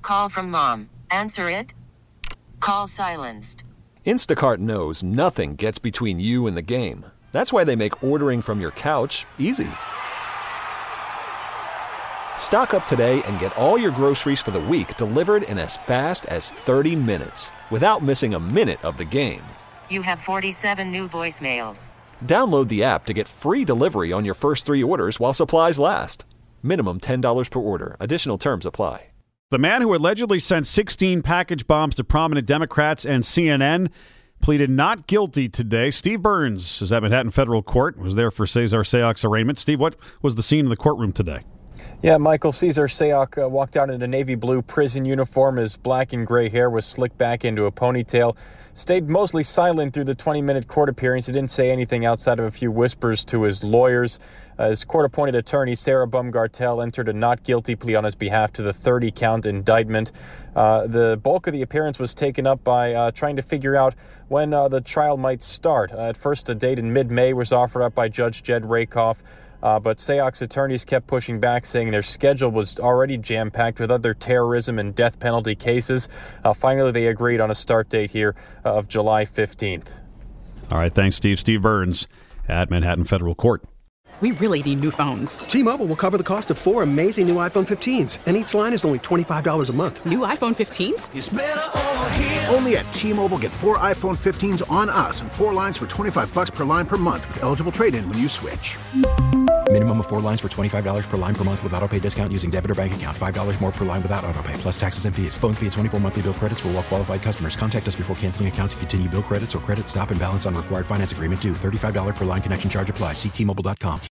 call from mom. Answer it. Call silenced. Instacart knows nothing gets between you and the game. That's why they make ordering from your couch easy. Stock up today and get all your groceries for the week delivered in as fast as 30 minutes without missing a minute of the game. You have 47 new voicemails. Download the app to get free delivery on your first 3 orders while supplies last. Minimum $10 per order. Additional terms apply. The man who allegedly sent 16 package bombs to prominent Democrats and CNN pleaded not guilty today. Steve Burns is at Manhattan Federal Court, was there for Cesar Sayoc's arraignment. Steve, what was the scene in the courtroom today? Yeah, Michael, Cesar Sayoc walked out in a navy blue prison uniform. His black and gray hair was slicked back into a ponytail. Stayed mostly silent through the 20-minute court appearance. He didn't say anything outside of a few whispers to his lawyers. His court-appointed attorney, Sarah Baumgartel, entered a not guilty plea on his behalf to the 30-count indictment. The bulk of the appearance was taken up by trying to figure out when the trial might start. At first, a date in mid-May was offered up by Judge Jed Rakoff. But Sayoc's attorneys kept pushing back, saying their schedule was already jam-packed with other terrorism and death penalty cases. Finally, they agreed on a start date here of July 15th. All right, thanks, Steve. Steve Burns at Manhattan Federal Court. We really need new phones. T-Mobile will cover the cost of 4 amazing new iPhone 15s, and each line is only $25 a month. New iPhone 15s? It's better over here. Only at T-Mobile, get 4 iPhone 15s on us and 4 lines for $25 per line per month with eligible trade-in when you switch. Minimum of 4 lines for $25 per line per month with autopay discount using debit or bank account. $5 more per line without autopay, plus taxes and fees. Phone fee at 24 monthly bill credits for well-qualified customers. Contact us before canceling account to continue bill credits or credit stop and balance on required finance agreement due. $35 per line connection charge applies. See T-Mobile.com.